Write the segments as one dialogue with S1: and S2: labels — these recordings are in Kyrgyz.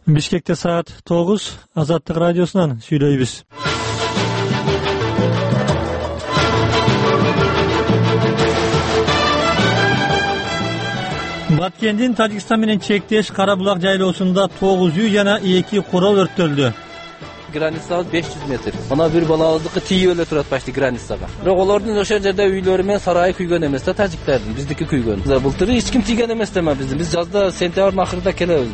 S1: Бишкекте саат 9, Азаттык радиосунан сүйлөйбүз. Баткендин Тажикстан менен чектеш Кара булак жайлоосунда 9 үй жана 2 корол өрттөлдү.
S2: Границабыз 500 метр. Мына бир балабыздыкы тийип эле турат почти границага. Бирок олордун ошол жерде үйлөрү менен сарайы күйгөн эмес да, тажиктердин, биздики күйгөн. Былтыр эч ким тийген эмес да биздин. Биз жазда сентябрдын акырында келебиз.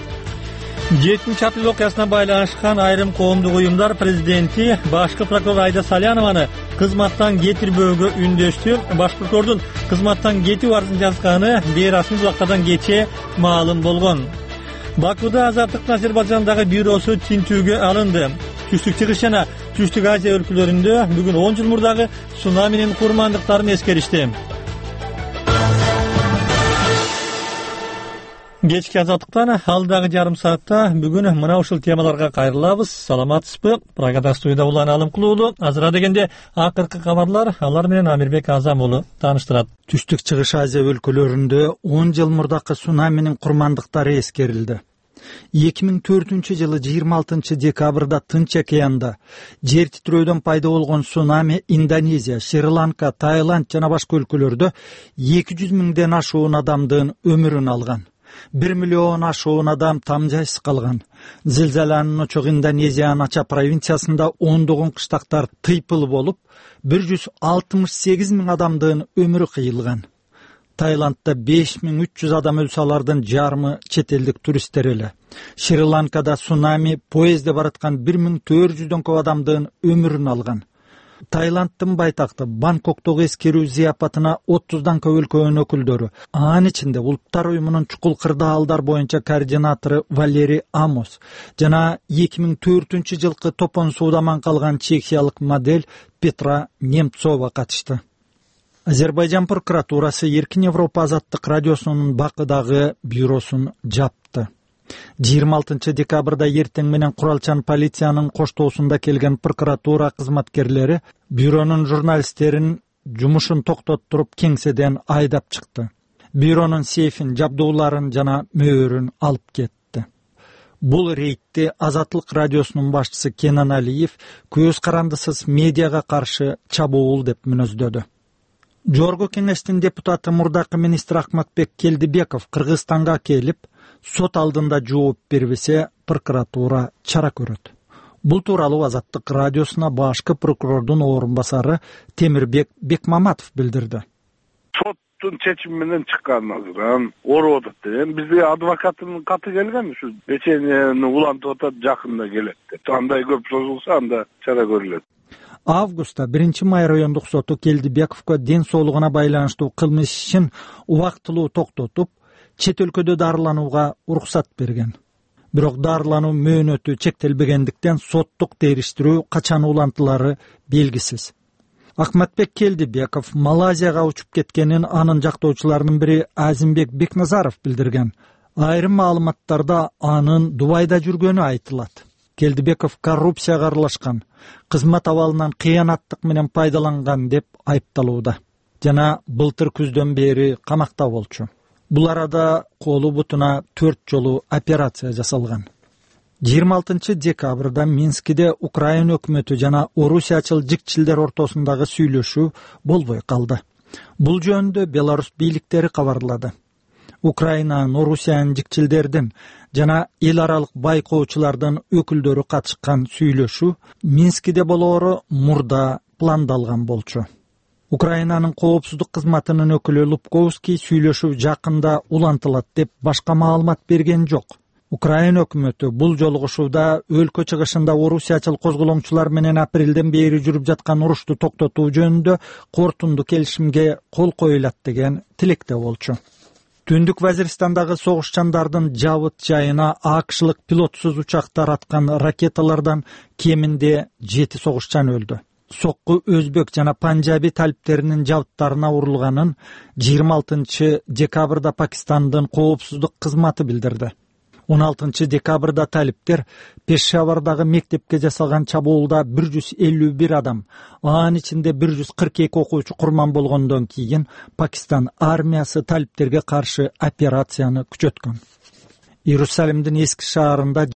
S1: 7 апрель окуясына байланышкан айрым коомдук уюмдар президенти башкы прокурор Айда Салянованы кызматтан кетирбөөгө үндөштү. Баш прокурордун кызматтан кетүү арызын жазганы бейрасмий убактардан кече маалым болгон. Бакуда Азаттыктын Азербайжандагы бюросу тинтүүгө алынды. Түштүк Чыгыш жана Түштүк Азия өлкөлөрүндө бүгүн 10 жыл мурдагы цунаминин курмандыктарын эскеришти. Кечки Азаттыктан алдагы жарым саатта бүгүн мына ушул темаларга кайрылабыз. Саламатсызбы? Программада студияда Улан Алымкулуу уулу. Азыра дегенде акыркы кабарлар, алар менен Амирбек Азам уулу тааныштырат.
S3: Түштүк Чыгыш Азия өлкөлөрүндө 10 жыл мурдакы цунаминин курмандыктары эскерилди. 2004-жылы 26 декабрда Тынч океанда жер титирөөдөн пайда болгон цунами Индонезия, Шри-Ланка, Таиланд жана башка өлкөлөрдө 200 миңден ашуун адамдын өмүрүн алган. 1 миллион ашуун адам тамжайсыз калган. Зилзаланын очогу Индонезиянын Ача провинциясында ондогон кыштактар тыйпыл болуп, 168 миң адамдын өмүрү кыйылган. Таиландда 5300 адам өлсө, алардын жарымы чет элдик туристтер эле. Шри-Ланкада цунами поездде бараткан 1400дөн көп адамдын өмүрүн алган. Таиланддын байтакты Бангкоктогу эскерүү зыяпатына 30дан көп өлкөнүн өкүлдөрү, анын ичинде Улуттар уюмунун чукул кырдаалдар боюнча координатору Валерий Амос жана 2004-жылкы топон сууда аман калган чехиялык модель Петра Немцова катышты. Азербайжан прокуратурасы Эркин Европа Азаттык радиосунун Бакыдагы бюросун жапты. 26 декабрда эртең менен куралчан полициянын коштоосунда келген прокуратура кызматкерлери бюронун журналисттерин жумушун токтоттуруп кеңседен айдап чыкты. Бюронун сейфин, жабдууларын жана мөөрүн алып кетти. Бул рейдти Азаттык радиосунун башчысы Кенан Алиев көз карандысыз медиага каршы чабуул деп мүнөздөдү. Жогорку кеңештин депутаты мурдакы министр Акматбек Келдибеков Кыргызстанга келип, сот алдында жооп бербесе, прокуратура чара көрөт. Бул тууралуу Азаттык радиосуна башкы прокурордун орун басары Темирбек Бекмаматов билдирди.
S4: Соттун чечими менен чыккан азыр ооруп атат деп. Бизге адвокаттын каты келген, ушу леченияны улантып атат, жакында келет деп. Андай көп созулса, анда чара көрүлөт.
S3: Августта 1-май райондук соту Келдибековго ден соолугуна байланыштуу кылмыш ишин убактылуу токтотуп, чет өлкөдө дарыланууга уруксат берген. Бирок дарылануу мөөнөтү чектелбегендиктен соттук териштирүү качан улантылары белгисиз. Акматбек Келдибеков Малайзияга учуп кеткенин анын жактоочуларынын бири Азимбек Бекназаров билдирген. Айрым маалыматтарда анын Дубайда жүргөнү айтылат. Келдибеков коррупцияга аралашкан, кызмат абалынан кыянаттык менен пайдаланган деп айыпталууда. Жана былтыр күздөн бери камакта болчу. Бул арада колу бутуна 4 жолу операция жасалган. 26 декабрда Минскиде Украина өкмөтү жана орусиячыл жикчилдер ортосундагы сүйлөшүү болбой калды. Бул жөнүндө Беларусь бийликтери кабарлады. Украинанын, Орусиянын жикчилдердин жана эл аралык байкоочулардын өкүлдөрү катышкан сүйлөшүү Минскиде болоору мурда пландалган болчу. Украинанын коопсуздук кызматынын өкүлү Лубковский сүйлөшүү жакында улантылат деп башка маалымат берген жок. Украина өкмөтү бул жолугушууда өлкө чыгышында орусиячыл козголоңчулар менен апрелден бери жүрүп жаткан урушту токтотуу жөнүндө кортунду келишимге кол коюлат деген тилекте болчу. Түндүк Вазиристандагы согушчандардын жабыт жайына АКШлык пилотсуз учактар аткан ракеталардан кеминде 7 согушчан өлдү. Сокку өзбек жана панжаби талиптеринин жабыттарына урулганын 26 декабрда Пакистандын коопсуздук кызматы билдирди. 16 декабрда талиптер Пешавардагы мектепке жасалган чабуулда 151 адам, анын ичинде 142 окуучу курман болгондон кийин Пакистан армиясы талиптерге каршы операцияны күчөткөн. Ýerusalimden Eski şaharynda